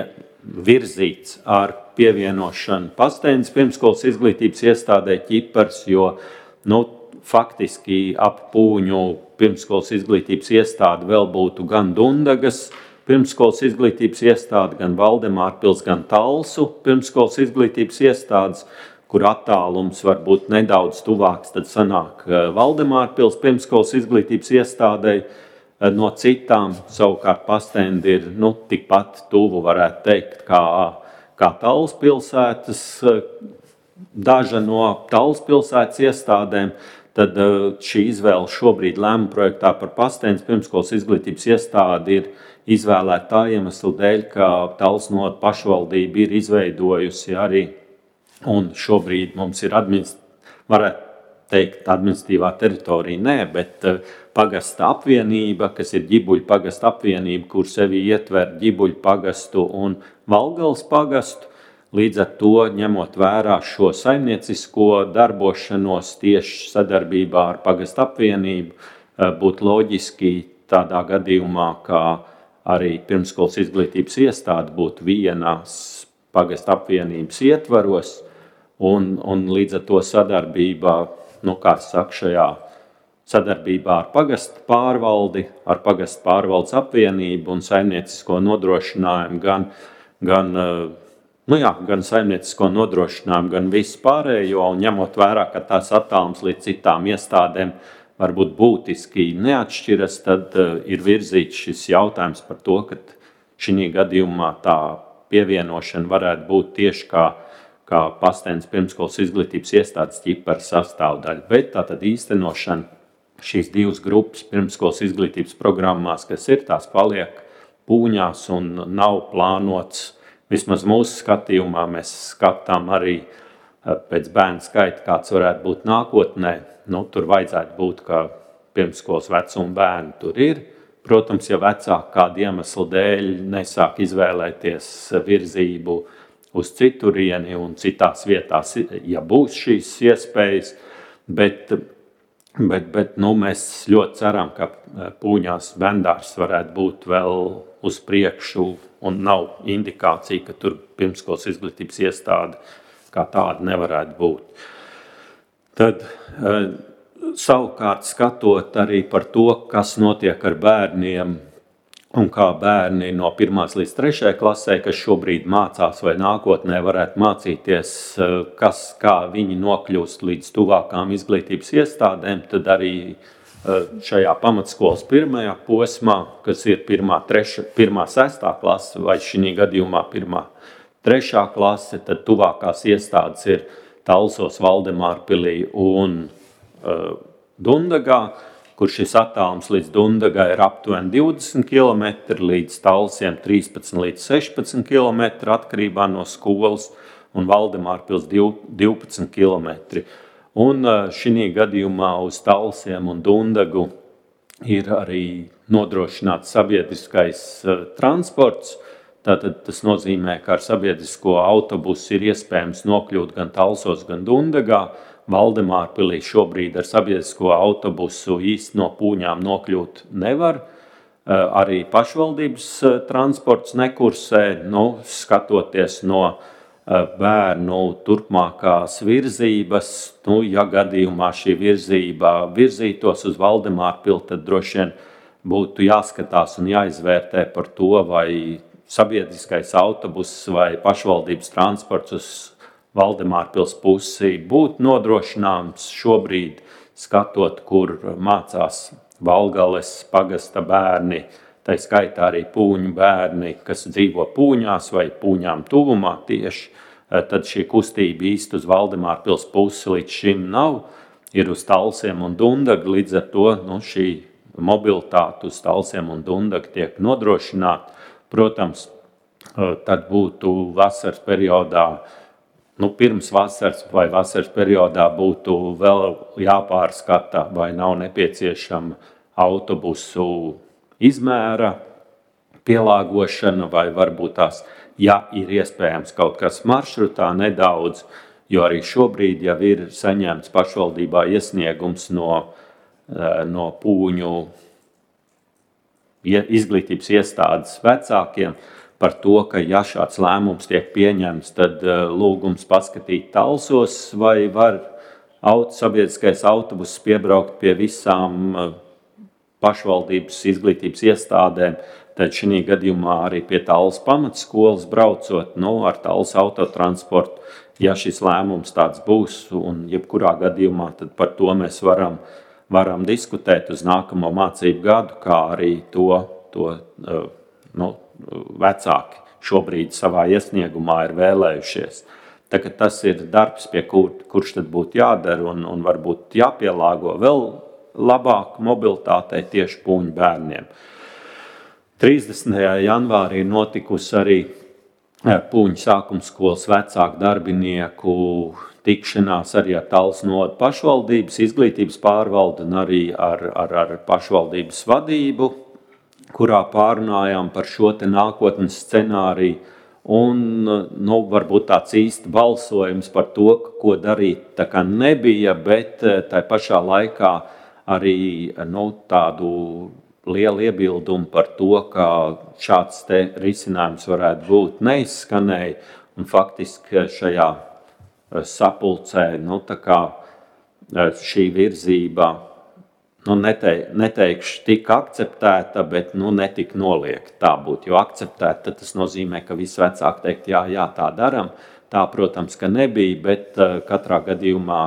Speaker 4: virzīts ar pievienošanu Pastainas pirmskolas izglītības iestādē Ķipars, jo faktiski ap Pūņu pirmskolas izglītības iestādi vēl būtu gan Dundagas pirmskolas izglītības iestāde, gan Valdemārpils, gan Talsu pirmskolas izglītības iestādes, kur attālums var būt nedaudz tuvāks, tad sanāk Valdemārpils pirmskolas izglītības iestādei no citām. Savukārt Pastendi ir tikpat tuvu, varētu teikt, kā Talsu pilsētas, daža no Talsu pilsētas iestādēm. Tad šī izvēle šobrīd lēmuma projektā par Pastainas pirmskolas izglītības iestādi ir izvēlēta tā iemesla dēļ, ka Talsu novada pašvaldība ir izveidojusi arī, un šobrīd mums ir varētu teikt, administratīvā teritorija, bet pagasta apvienība, kas ir Ģibuļu pagasta apvienība, kur sevi ietver Ģibuļu pagastu un Valgales pagastu. Līdz ar to, ņemot vērā šo saimniecisko darbošanos tieši sadarbībā ar pagastu apvienību, būtu loģiski tādā gadījumā, kā arī pirmskolas izglītības iestāde būtu vienās pagastu apvienības ietvaros, un līdz ar to sadarbībā, šajā sadarbībā ar pagastu pārvaldi, ar pagastu pārvaldes apvienību un saimniecisko nodrošinājumu gan saimniecisko nodrošinājumu, gan visu pārējo, un ņemot vērā, ka tās attālums līdz citām iestādēm varbūt būtiski neatšķiras, tad ir virzīts šis jautājums par to, ka šī gadījumā tā pievienošana varētu būt tieši kā Pastainas pirmskolas izglītības iestādes Ķipars sastāvdaļa. Bet tātad īstenošana šīs divas grupas pirmskolas izglītības programmās, kas ir, tās paliek Pūņās un nav plānots. Vismaz mūsu skatījumā mēs skatām arī pēc bērnu skaita, kāds varētu būt nākotnē. Tur vajadzētu būt, ka pirmskolas vecuma bērni tur ir. Protams, ja vecāki kādu iemeslu dēļ nesāk izvēlēties virzību uz citurieni un citās vietās, ja būs šīs iespējas, bet mēs ļoti ceram, ka Pūņās bērndārs varētu būt vēl uz priekšu, un nav indikācija, ka tur pirmskolas izglītības iestāde kā tāda nevarētu būt. Tad savukārt skatot arī par to, kas notiek ar bērniem un kā bērni no 1. līdz 3. klasē, kas šobrīd mācās vai nākotnē varētu mācīties, kā viņi nokļūst līdz tuvākām izglītības iestādēm, tad arī šajā pamatskolas pirmajā posmā, kas ir 1. 6. klase vai šī gadījumā 1. 3. klase, tad tuvākās iestādes ir Talsos, Valdemārpilī un Dundagā, kur šis attālums līdz Dundagai ir aptuveni 20 km, līdz Talsiem 13 līdz 16 km atkarībā no skolas, un Valdemārpils 12 km. Un šī gadījumā uz Talsiem un Dundagu ir arī nodrošināts sabiedriskais transports. Tātad tas nozīmē, ka ar sabiedrisko autobusu ir iespējams nokļūt gan Talsos, gan Dundagā. Valdemārpilī šobrīd ar sabiedrisko autobusu īsti no Pūņām nokļūt nevar. Arī pašvaldības transports nekursē, skatoties no bērnu turpmākās virzības. Ja gadījumā šī virzība virzītos uz Valdemārpili, tad droši vien būtu jāskatās un jāizvērtē par to, vai sabiedriskais autobuss vai pašvaldības transports uz Valdemārpils pusi būtu nodrošināms šobrīd, skatot, kur mācās Valgales pagasta bērni, tā skaitā arī Pūņu bērni, kas dzīvo Pūņās vai Pūņām tuvumā tieši, tad šī kustība īsti uz Valdemārpils pusi līdz šim nav, ir uz Talsiem un Dundagu, līdz ar to šī mobilitāte uz Talsiem un Dundagu tiek nodrošināta. Protams, tad būtu vasaras periodā, pirms vasaras vai vasaras periodā būtu vēl jāpārskata, vai nav nepieciešama autobusu izmēra pielāgošana, vai varbūt tās, ja ir iespējams kaut kas maršrutā nedaudz, jo arī šobrīd jau ir saņemts pašvaldībā iesniegums no Pūņu izglītības iestādes vecākiem par to, ka ja šāds lēmums tiek pieņemts, tad lūgums paskatīt Talsos, vai var sabiedriskais autobuss piebraukt pie visām pašvaldības izglītības iestādēm, tad šī gadījumā arī pie Tallas pamatskolas braucot, ar Tallas autotransportu, ja šis lēmums tāds būs, un jebkurā gadījumā, tad par to mēs varam diskutēt uz nākamo mācību gadu, kā arī to vecāki šobrīd savā iesniegumā ir vēlējušies. Tā, tas ir darbs, pie kurš tad būtu jādara un varbūt jāpielāgo vēl labāk mobilitātei tieši pūņu bērniem. 30. janvārī notikusi arī Pūņu sākumskolas vecāku darbinieku tikšanās arī ar Tallas novada pašvaldības izglītības pārvaldi un arī ar pašvaldības vadību, kurā pārunājām par šo te nākotnes scenāriju. Un varbūt tāds īsti balsojums par to, ko darīt, tā kā nebija, bet tai pašā laikā arī tādu lielu iebildumu par to, ka šāds te risinājums varētu būt, neizskanēja. Un faktiski šajā sapulcē šī virzība, neteikšu tik akceptēta, bet netika noliekta. Tā būtu, jo akceptēta, tas nozīmē, ka visi vecāki teikt, jā, tā daram. Tā, protams, ka nebija, bet katrā gadījumā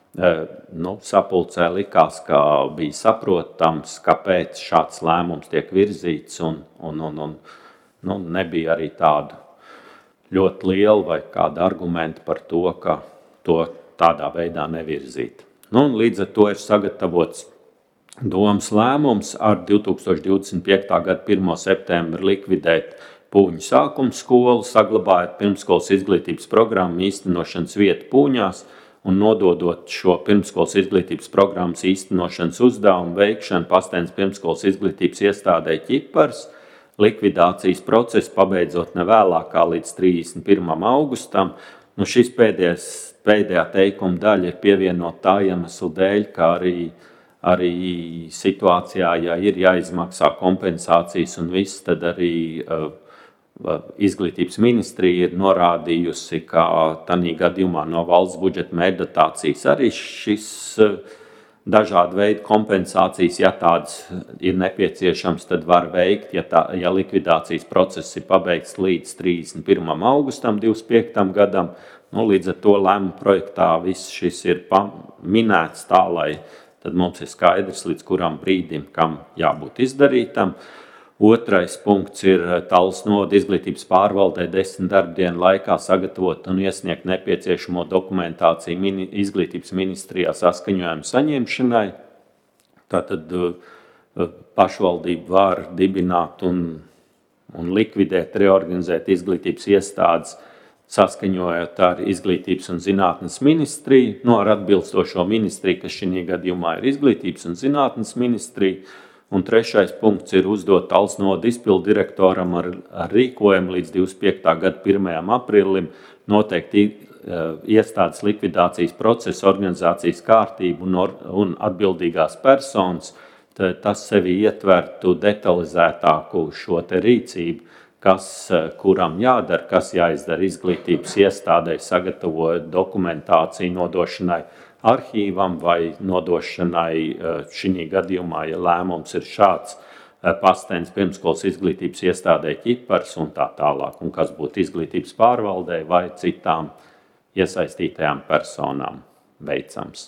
Speaker 4: sapulcē likās, ka bija saprotams, kāpēc šāds lēmums tiek virzīts, un nebija arī tādu ļoti lielu vai kādu argumentu par to, ka to tādā veidā nevirzīt. Līdz ar to ir sagatavots domas lēmums ar 2025. gada 1. septembri likvidēt Pūņu sākumskolu, saglabājot pirmskolas izglītības programmu īstenošanas vietu Pūņās, un nododot šo pirmskolas izglītības programmas īstenošanas uzdevumu veikšanu Pastēnas pirmskolas izglītības iestādē Ķipars, likvidācijas procesu pabeidzot nevēlākā līdz 31. augustam. Šis pēdējā teikuma daļa ir pievienot tā iemeslu dēļ, ka arī situācijā, ja ir jāizmaksā kompensācijas un viss, tad arī Izglītības ministrija ir norādījusi, ka tādā gadījumā no valsts budžeta mērķdotācijas arī šis dažādu veidu kompensācijas, ja tādas ir nepieciešams, tad var veikt, ja likvidācijas process ir pabeigts līdz 31. augustam 25. gadam. Līdz ar to lēmuma projektā viss šis ir minēts tā, lai tad mums ir skaidrs, līdz kuram brīdim, kam jābūt izdarītam. Otrais punkts ir Tallas novada izglītības pārvaldē 10 darbdienu laikā sagatavot un iesniegt nepieciešamo dokumentāciju izglītības ministrijā saskaņojumu saņemšanai. Tātad pašvaldība var dibināt un likvidēt, reorganizēt izglītības iestādes, saskaņojot ar izglītības un zinātnes ministriju, ar atbilstošo ministriju, kas šī gadījumā ir izglītības un zinātnes ministrija. Un trešais punkts ir uzdot Tallas novada izpildu direktoram ar rīkojumu līdz 25. gada 1. aprīlim noteikti iestādes likvidācijas procesa, organizācijas kārtību un atbildīgās personas. Tas sevi ietvertu detalizētāku šo te rīcību, kuram jādara, kas jāizdara izglītības iestādē, sagatavojot dokumentāciju nodošanai arhīvam vai nodošanai šī gadījumā, ja lēmums ir šāds, Pastēnas pirmskolas izglītības iestādē Ķipars un tā tālāk, un kas būtu izglītības pārvaldē vai citām iesaistītajām personām veicams.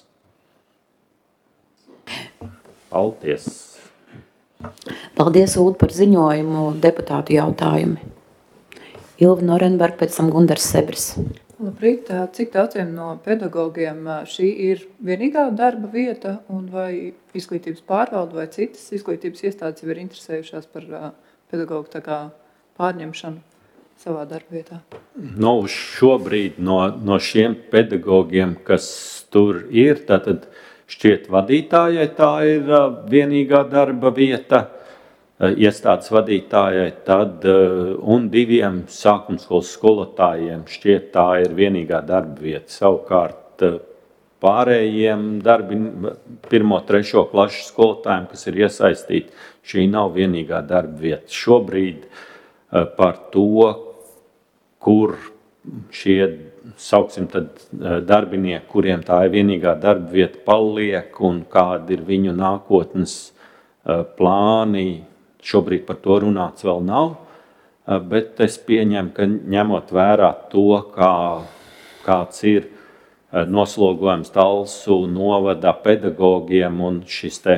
Speaker 4: Paldies!
Speaker 2: Paldies, Uld, par ziņojumu deputātu jautājumi. Ilva Norenberg, pēc tam Gundars Sebris.
Speaker 5: Labrīt, cik daudziem no pedagogiem šī ir vienīgā darba vieta un vai izglītības pārvalde vai citas izglītības iestādes ir interesējušās par pedagogu tā kā pārņemšanu savā darba vietā?
Speaker 4: Šobrīd no šiem pedagogiem, kas tur ir, tātad šķiet vadītājai tā ir vienīgā darba vieta, iestādes vadītājai, tad un 2 sākumskolas skolotājiem šķiet tā ir vienīgā darba vieta. Savukārt pārējiem 1., 3. klašu skolotājiem, kas ir iesaistīti, šī nav vienīgā darba vieta. Šobrīd par to, kur šie, sauksim tad, darbinieki, kuriem tā ir vienīgā darba vieta, paliek un kādi ir viņu nākotnes plāni. Šobrīd par to runāts vēl nav, bet es pieņemu, ka ņemot vērā to, kāds ir noslogojums Talsu novada pedagogiem un šis te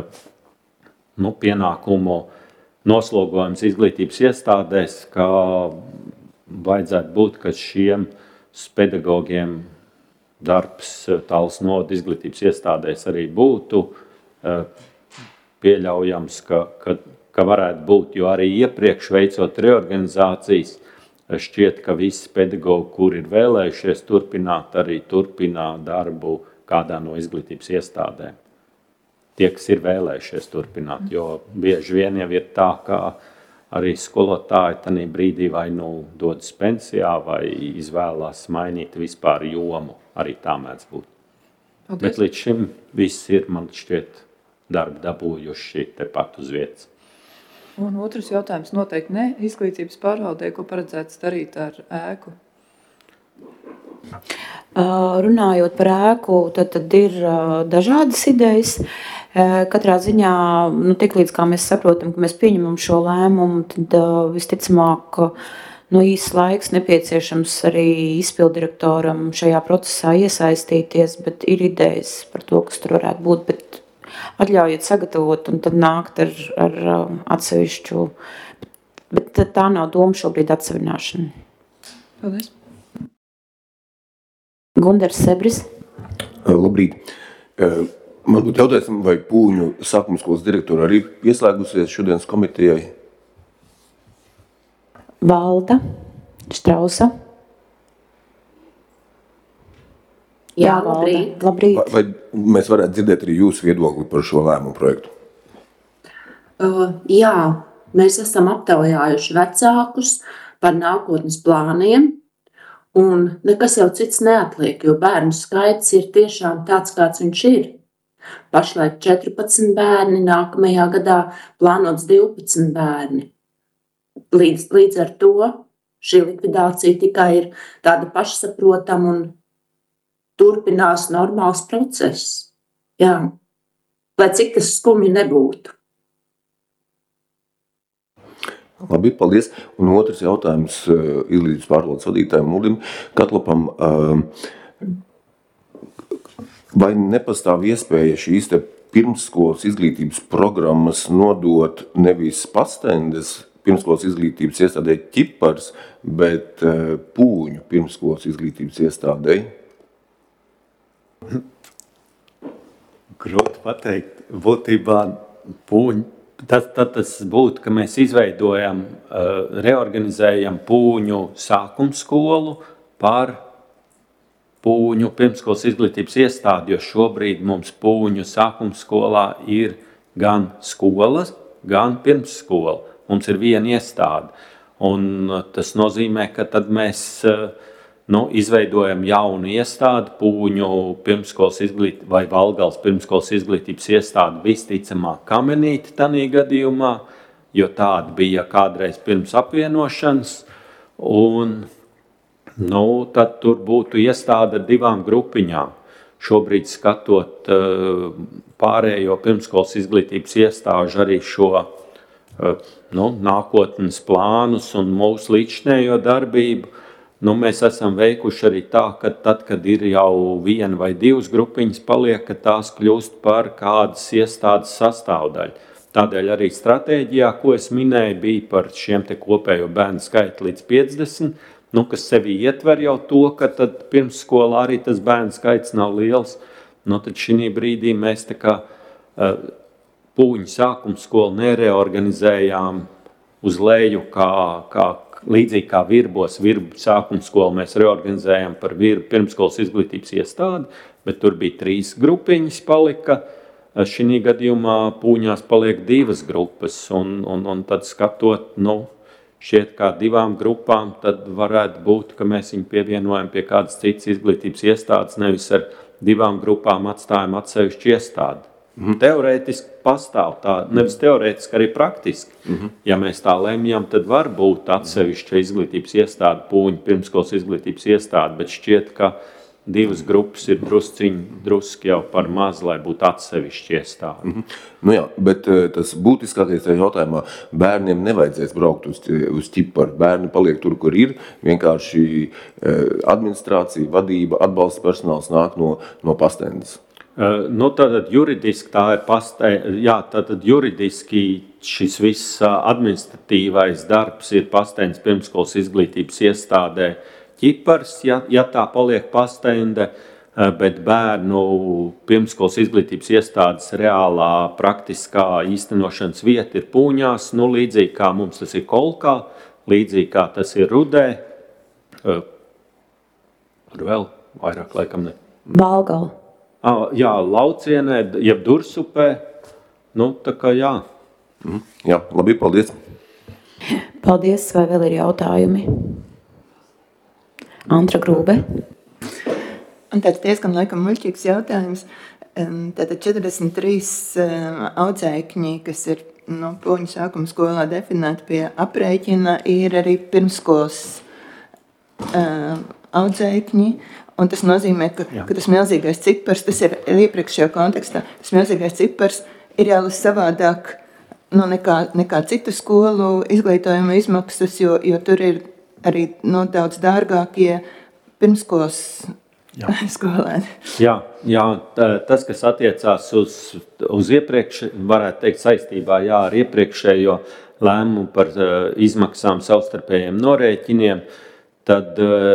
Speaker 4: pienākumu noslogojums izglītības iestādēs, ka vajadzētu būt, ka šiem pedagogiem darbs Talsu novada izglītības iestādēs arī būtu pieļaujams, ka varētu būt, jo arī iepriekš veicot reorganizācijas, šķiet, ka visi pedagogi, kuri ir vēlējušies turpināt, arī turpinā darbu kādā no izglītības iestādēm. Tie, kas ir vēlējušies turpināt, jo bieži vien jau ir tā, ka arī skolotāji tanī brīdī vai dodas pensijā vai izvēlās mainīt vispār jomu. Arī tā mēdz būt. Paldies. Bet līdz šim viss ir, man šķiet, darbu dabūjuši tepat uz vietas.
Speaker 8: Un otrs jautājums noteikti ne izglītības pārvaldē, ko paredzēts darīt ar ēku?
Speaker 2: Runājot par ēku, tad ir dažādas idejas. Katrā ziņā, tiklīdz kā mēs saprotam, ka mēs pieņemam šo lēmumu, tad visticamāk, īsts laiks nepieciešams arī izpildirektoram šajā procesā iesaistīties, bet ir idejas par to, kas tur varētu būt, bet atļaujiet sagatavot un tad nākt ar atsevišķu, bet tā nav doma šobrīd atsevināšana.
Speaker 8: Paldies.
Speaker 2: Gundars Sebris.
Speaker 9: Labrīt. Man būtu jautājums, vai Pūņu sākuma skolas direktora arī pieslēgusies šodienas komitejai?
Speaker 2: Valda Štrausa. Jā, labrīt.
Speaker 9: Vai mēs varētu dzirdēt arī jūsu viedokli par šo lēmumu projektu?
Speaker 10: Jā, mēs esam aptaujājuši vecākus par nākotnes plāniem, un nekas jau cits neatliek, jo bērnu skaits ir tiešām tāds, kāds viņš ir. Pašlaik 14 bērni, nākamajā gadā plānots 12 bērni. Līdz ar to šī likvidācija tikai ir tāda pašsaprotama un turpinās normāls process. Jā. Lai cik tas skumji nebūtu.
Speaker 9: Labi, paldies. Un otrs jautājums izglītības pārvaldes vadītājiem Ulim Katlapam. Vai nepastāv iespēja šīs te pirmsskolas izglītības programmas nodot nevis Pastendes pirmskolas izglītības iestādē Ķipars, bet Pūņu pirmskolas izglītības iestādē?
Speaker 4: Grūti pateikt. Būtībā Pūņu. Tas būtu, ka mēs izveidojam, reorganizējam Pūņu sākuma skolu par Pūņu pirmskolas izglītības iestādi, jo šobrīd mums Pūņu sākuma skolā ir gan skolas, gan pirmsskola. Mums ir viena iestāde. Un tas nozīmē, ka tad mēs izveidojam jaunu iestādi, Pūņu pirmskolas izglītības vai Valgals pirmskolas izglītības iestādi visticamāk Kamenīti tanī gadījumā, jo tāda bija kādreiz pirms apvienošanas. Un tad tur būtu iestāde ar divām grupiņām. Šobrīd skatot pārējo pirmskolas izglītības iestāžu arī šo nākotnes plānus un mūsu līdzinējo darbību, mēs esam veikuši arī tā, ka tad, kad ir jau viena vai divas grupiņas paliek, ka tās kļūst par kādas iestādes sastāvdaļu. Tādēļ arī stratēģijā, ko es minēju, bija par šiem te kopējo bērnu skaitu līdz 50, kas sevi ietver jau to, ka tad pirmsskolā arī tas bērnu skaits nav liels. Tad šī brīdī mēs tā kā Pūņu sākuma skolu nereorganizējām uz leju, līdzīgi kā Virbos, Virbu sākuma skolu mēs reorganizējām par Virbu pirmskolas izglītības iestādi, bet tur bija 3 grupiņas palika. Šī gadījumā Pūņās paliek 2 grupas, un tad skatot, šķiet kā 2 grupām, tad varētu būt, ka mēs viņu pievienojam pie kādas citas izglītības iestādes, nevis ar 2 grupām atstājam atsevišķu iestādi. Teorētiski pastāv tā, nevis teorētiski, arī praktiski. Ja mēs tā lemjam, tad var būt atsevišķa izglītības iestāde, pūņu pirmskolas izglītības iestāde, bet šķiet, ka divas grupas ir druski jau par maz, lai būtu atsevišķa iestāde.
Speaker 9: Nu jā, bet tas būtiskākais tajā jautājumā, bērniem nevajadzēs braukt uz ķiparu. Bērni paliek tur, kur ir. Vienkārši administrācija, vadība, atbalsta personāls nāk no pastendes.
Speaker 4: Nu, tātad juridiski tā ir tātad juridiski šis viss administratīvais darbs ir pastendes pirmskolas izglītības iestādē ķipars, ja tā paliek pastende, bet bērnu pirmskolas izglītības iestādes reālā praktiskā īstenošanas vieta ir Pūņās, nu līdzīgi kā mums tas ir Kolkā, līdzīgi kā tas ir Rudē, kur vēl vairāk laikam ne.
Speaker 2: Balgala.
Speaker 4: Jā, Laucienē, jeb Dursupē, nu tā kā jā.
Speaker 9: Jā, labi, paldies.
Speaker 2: Paldies, vai vēl ir jautājumi? Antra Grūbe.
Speaker 5: Un tāds diezgan laikam muļķīgs jautājums. Tātad 43 audzēkņi, kas ir Pūņu sākuma skolā definēti pie aprēķina, ir arī pirmskolas audzēkņi. Un tas nozīmē, ka tas milzīgais cipars, tas ir iepriekšējā kontekstā, tas milzīgais cipars ir jālasa savādāk nekā citu skolu izglītojuma izmaksas, jo tur ir arī daudz dārgākie pirmskolas skolēni.
Speaker 4: Jā, tas, kas attiecās uz iepriekš, varētu teikt saistībā ar iepriekšējo lēmumu par izmaksām savstarpējiem norēķiniem, tad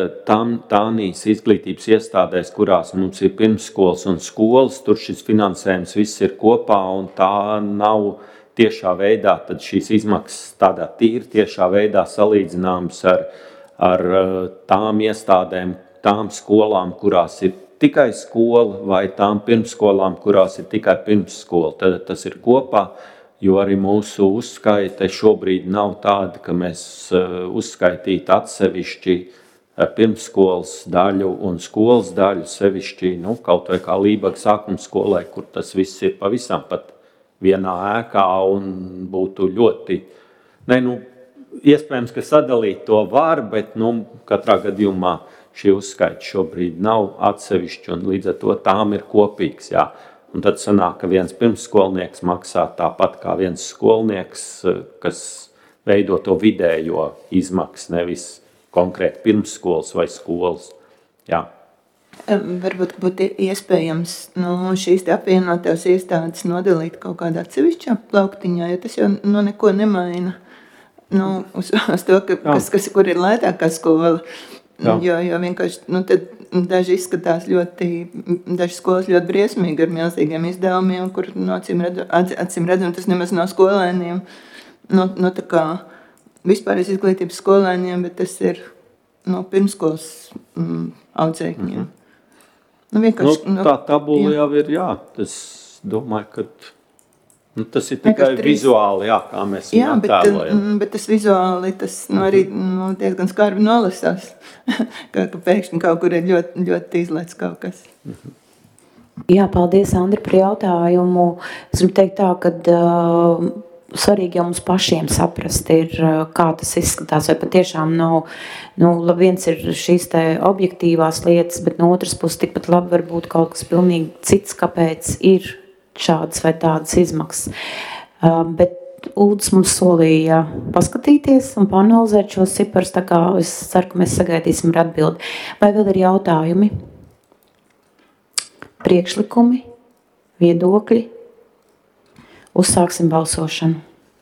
Speaker 4: tānīs izglītības iestādēs, kurās mums ir pirmskolas un skolas, tur šis finansējums viss ir kopā un tā nav tiešā veidā, tad šīs izmaksas tādā tīri tiešā veidā salīdzināmas ar tām iestādēm, tām skolām, kurās ir tikai skola vai tām pirmskolām, kurās ir tikai pirmsskola. Tad tas ir kopā, jo arī mūsu uzskaite šobrīd nav tāda, ka mēs uzskaitītu atsevišķi pirmskolas daļu un skolas daļu, sevišķi, kaut vai kā Lībaga sākuma skolai, kur tas viss ir pavisam pat vienā ēkā un būtu ļoti, iespējams, ka sadalīt to var, bet, katrā gadījumā šī uzskaita šobrīd nav atsevišķi un līdz ar to tām ir kopīgs, jā. Un tad sanāk, ka viens pirmsskolnieks maksā tāpat kā viens skolnieks, kas veido to vidējo izmaksu, nevis konkrēti pirmsskolas vai skolas. Jā.
Speaker 5: Varbūt būtu iespējams šīs apvienotās iestādes nodalīt kaut kādā atsevišķā plauktiņā, jo tas jau neko nemaina uz to, kur ir lētākā skola. Jo vienkārši tad daži izskatās daži skolas ļoti briesmīgi ar milzīgiem izdevumiem, kur acīm redzam, tas nemaz nav skolēniem, tā kā vispārējais izglītības skolēniem, bet tas ir pirmskolas audzēkņiem.
Speaker 4: Tā tabula jau ir, tas domāju, ka tas ir tikai vizuāli, kā mēs viņu attēlojam.
Speaker 5: Bet tas vizuāli, tas arī diezgan skarbi nolasās, ka pēkšņi kaut kur ir ļoti, ļoti izlaists kaut kas.
Speaker 2: Jā, paldies, Andri, par jautājumu. Es gribu teikt tā, ka svarīgi jau mums pašiem saprast ir, kā tas izskatās, vai patiešām nav, viens ir šīs te objektīvās lietas, bet no otras puses tikpat labi var būt kaut kas pilnīgi cits, kāpēc ir šādas vai tādas izmaksas. Bet Uldis mums solīja paskatīties un panalizēt šos ciparus, tā kā es ceru, ka mēs sagaidīsim ar atbildi. Vai vēl ir jautājumi? Priekšlikumi? Viedokļi? Uzsāksim balsošanu.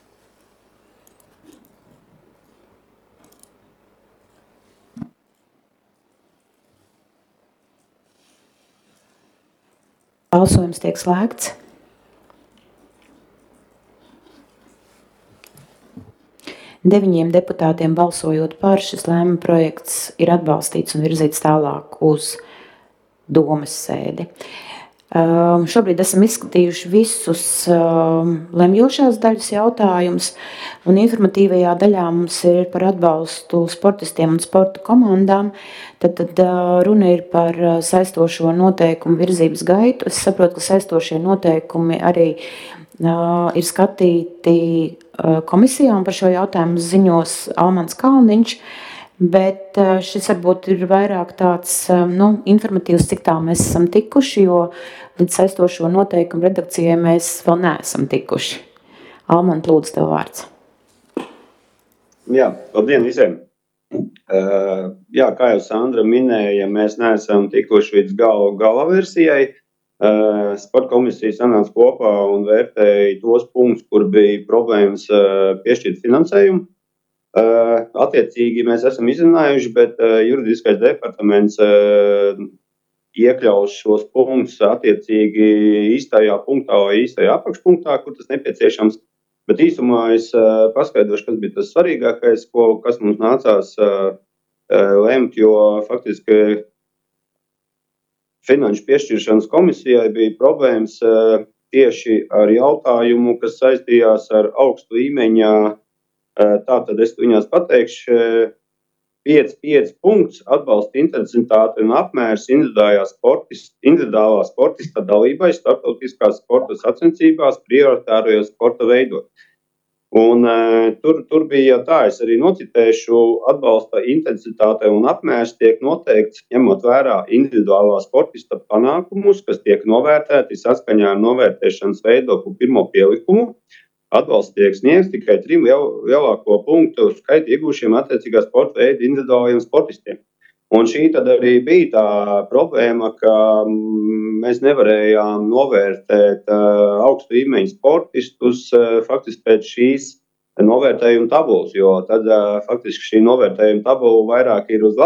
Speaker 2: Balsojums tiek slēgts. 9 deputātiem balsojot par, šis lēmuma projekts ir atbalstīts un virzīts tālāk uz domes sēdi. Šobrīd esam izskatījuši visus lemjošās daļas jautājumus, un informatīvajā daļā mums ir par atbalstu sportistiem un sporta komandām. Tad runa ir par saistošo noteikumu virzības gaitu. Es saprotu, ka saistošie noteikumi arī ir skatīti komisijā, un par šo jautājumu ziņos Almans Kalniņš. Bet šis varbūt ir vairāk tāds informatīvs, cik tā mēs esam tikuši, jo līdz saistošo noteikumu redakcijai mēs vēl neesam tikuši. Almant, lūdzu, tev vārds.
Speaker 11: Jā, labdien visiem! Jā, kā jau Sandra minēja, mēs neesam tikuši līdz gala versijai. Sporta komisija sanāca kopā un vērtēja tos punktus, kur bija problēmas piešķirt finansējumu. Attiecīgi mēs esam izrunājuši, bet juridiskais departaments iekļaus šos punktus attiecīgi īstajā punktā vai īstajā apakšpunktā, kur tas nepieciešams. Bet īsumā es paskaidrošu, kas bija tas svarīgākais, kas mums nācās lemt, jo faktiski finanšu piešķiršanas komisijai bija problēmas tieši ar jautājumu, kas saistījās ar augstu līmeņa. Tātad es viņās pateikšu 5 punkts atbalsta intensitāte un apmērs individuālā sportista dalībai starptautiskās sporta sacensībās prioritārajos sporta veidos. Un tur bija tā, es arī nocitēšu, atbalsta intensitāte un apmērs tiek noteikts ņemot vērā individuālā sportista panākumus, kas tiek novērtēti saskaņā ar novērtēšanas veidoku pirmo pielikumu. Atbalsts tiek sniegts tikai 3 lielāko punktu skaitu iegūšiem attiecīgā sporta veida individuālajiem sportistiem. Un šī tad arī bija tā problēma, ka mēs nevarējām novērtēt augstu līmeņu sportistus faktiski pēc šīs novērtējuma tabulas, jo tad faktiski šī novērtējuma tabula vairāk ir uz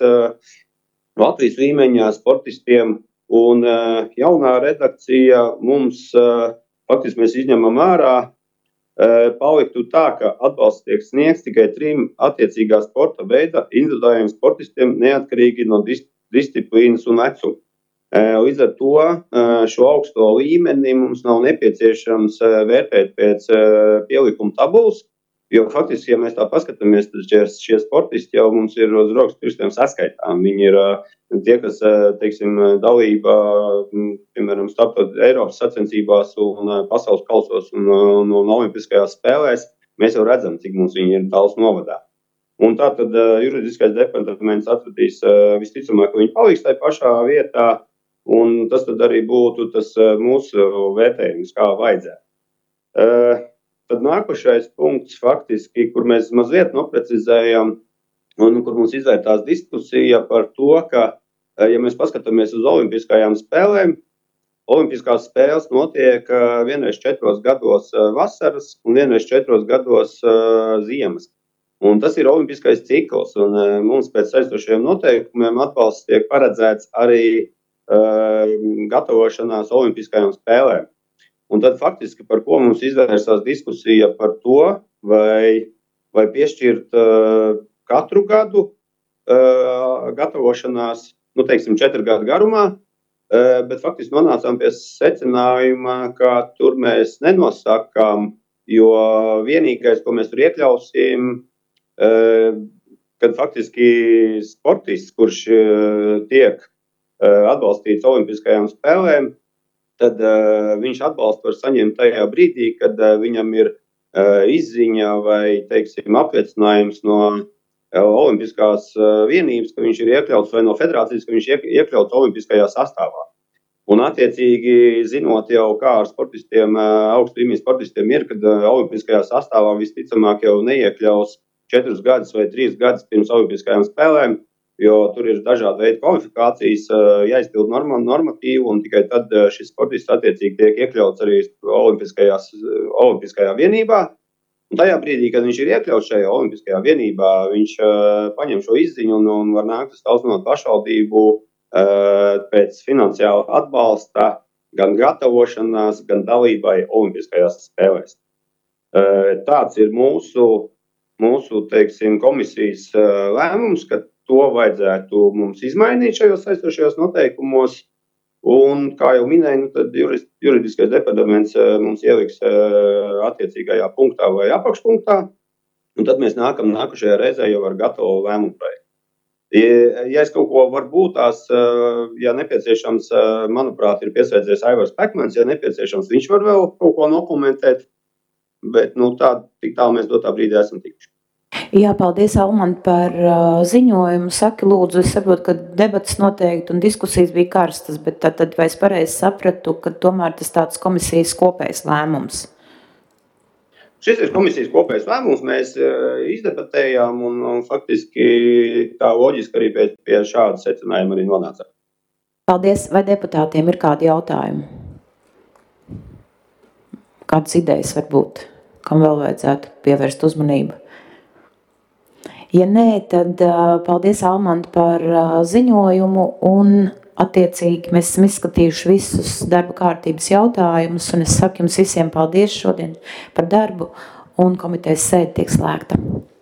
Speaker 11: Latvijas līmeņa sportistiem, un jaunā redakcija mums faktiski mēs izņemam ārā. Paliktu tā, ka atbalsts tiek sniegts tikai 3 attiecīgā sporta veida individuālajiem sportistiem neatkarīgi no disciplīnas un vecuma. Līdz ar to šo augsto līmeni mums nav nepieciešams vērtēt pēc pielikuma tabulas, jo faktiski, ja mēs tā paskatāmies, tad šie sportisti jau mums ir uz rokas pirkstiem saskaitām. Viņi ir tie, kas, teiksim, dalība, piemēram, Eiropas sacensībās un pasaules kausos un olimpiskajās spēlēs, mēs jau redzam, cik mums viņi ir tāls novadā. Un tā tad juridiskais departaments atradīs visticamāk, ka viņi paliks tajā pašā vietā, un tas tad arī būtu tas mūsu vērtējums, kā vajadzētu. Tad nākošais punkts faktiski, kur mēs mazliet noprecizējam un kur mums izvērtās diskusija par to, ka, ja mēs paskatāmies uz olimpiskajām spēlēm, olimpiskās spēles notiek vienreiz 4 gados vasaras un vienreiz 4 gados ziemas. Un tas ir olimpiskais cikls, un mums pēc saistošajiem noteikumiem atbalsts tiek paredzēts arī gatavošanās olimpiskajām spēlēm. Un tad faktiski par ko mums izvērsās diskusija par to, vai piešķirt katru gadu gatavošanās, teiksim, 4 gadu garumā, bet faktiski nonācām pie secinājuma, ka tur mēs nenosakām, jo vienīgais, ko mēs tur iekļausim, kad faktiski sportists, kurš tiek atbalstīts olimpiskajām spēlēm, tad viņš atbalstu var saņemt tajā brīdī, kad viņam ir izziņa vai, teiksim, apliecinājums no olimpiskās vienības, ka viņš ir iekļauts, vai no federācijas, ka viņš ir iekļauts olimpiskajā sastāvā. Un attiecīgi, zinot jau, kā ar sportistiem, augstu līmeņa sportistiem ir, kad olimpiskajā sastāvā visticamāk jau neiekļaus 4 gadus vai 3 gadus pirms olimpiskajām spēlēm, jo tur ir dažādi veidi kvalifikācijas, jāizpild normatīvu, un tikai tad šis sportists attiecīgi tiek iekļauts arī olimpiskajā vienībā. Un tajā brīdī, kad viņš ir iekļauts šajā olimpiskajā vienībā, viņš paņem šo izziņu un var nākt uz Talsinot pašvaldību pēc finansiāla atbalsta gan gatavošanās, gan dalībai olimpiskajās spēlēs. Tāds ir mūsu teiksim, komisijas lēmums, ka to vajadzētu mums izmainīt šajos saistošajos noteikumos. Un, kā jau minēju, tad juridiskais departaments mums ieliks attiecīgajā punktā vai apakšpunktā, un tad mēs nākam nākušajā reizē jau ar gatavu lēmumu projektu. Ja es kaut ko varbūt tās, ja nepieciešams, manuprāt, ir pieslēdzies Aivars Pekmans, ja nepieciešams, viņš var vēl kaut ko nokomentēt, bet tik tālu mēs dotā brīdī esam tikuši.
Speaker 2: Jā, paldies, Almant, par ziņojumu. Saki, lūdzu, es saprotu, ka debatas noteikti un diskusijas bija karstas, bet tad vai es pareizi sapratu, ka tomēr tas tāds komisijas kopējs lēmums?
Speaker 11: Šis ir komisijas kopējs lēmums, mēs izdebatējām un faktiski tā loģiski arī pie šāda secinājuma arī nonācām.
Speaker 2: Paldies. Vai deputātiem ir kādi jautājumi? Kādas idejas varbūt, kam vēl vajadzētu pievērst uzmanību? Ja nē, tad paldies, Almant, par ziņojumu un attiecīgi mēs esam izskatījuši visus darba kārtības jautājumus, un es saku jums visiem paldies šodien par darbu, un komitejas sēde tiek slēgta.